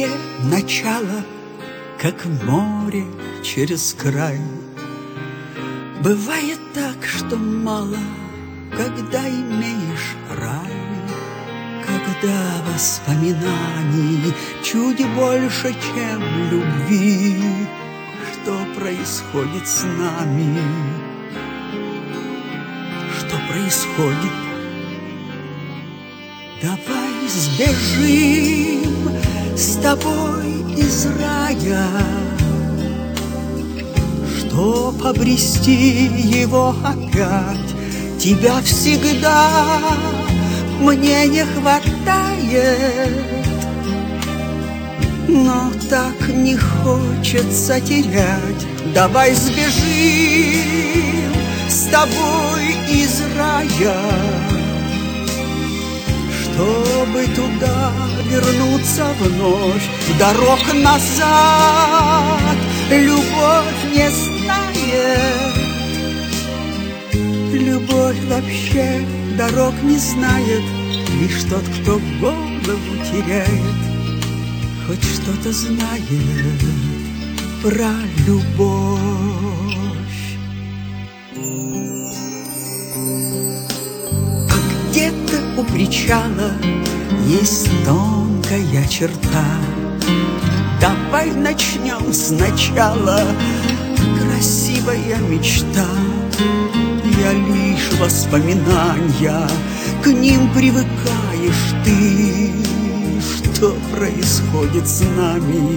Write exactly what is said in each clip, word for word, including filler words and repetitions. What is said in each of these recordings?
тебе начало, как море через край. Бывает так, что мало, когда имеешь рай, когда воспоминаний чуть больше, чем любви. Что происходит с нами? Что происходит? Давай сбежим с тобой из рая, чтоб обрести его опять. Тебя всегда мне не хватает, но так не хочется терять. Давай сбежим с тобой из рая, чтобы туда вернуться вновь. Дорог назад любовь не знает. Любовь вообще дорог не знает. Лишь тот, кто голову теряет, хоть что-то знает про любовь. Где-то у причала есть тонкая черта. Давай начнем сначала. Красивая мечта, я лишь воспоминания, к ним привыкаешь ты. Что происходит с нами?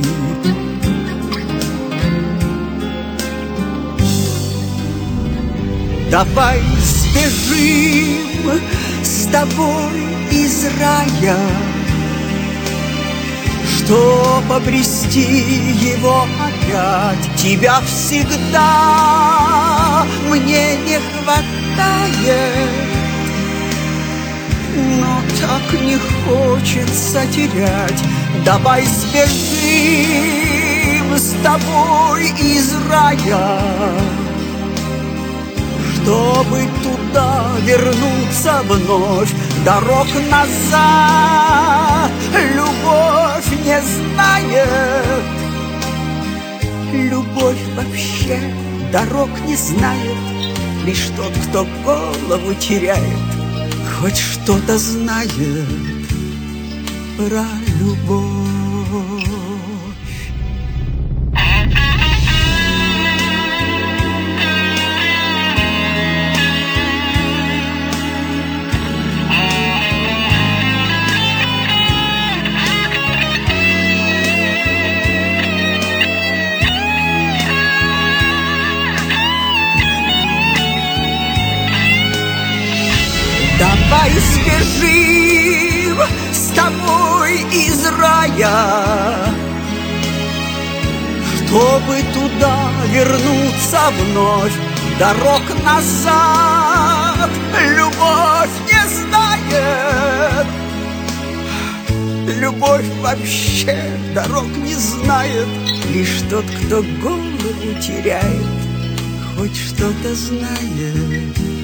Давай сбежим с тобой из рая, чтоб обрести его опять. Тебя всегда мне не хватает, но так не хочется терять. Давай сбежим с тобой из рая, чтобы туда вернуться вновь. Дорог назад любовь не знает. Любовь вообще дорог не знает. Лишь тот, кто голову теряет, хоть что-то знает про любовь. Давай сбежим с тобой из рая, чтобы туда вернуться вновь. Дорог назад любовь не знает. Любовь вообще дорог не знает. Лишь тот, кто голову теряет, хоть что-то знает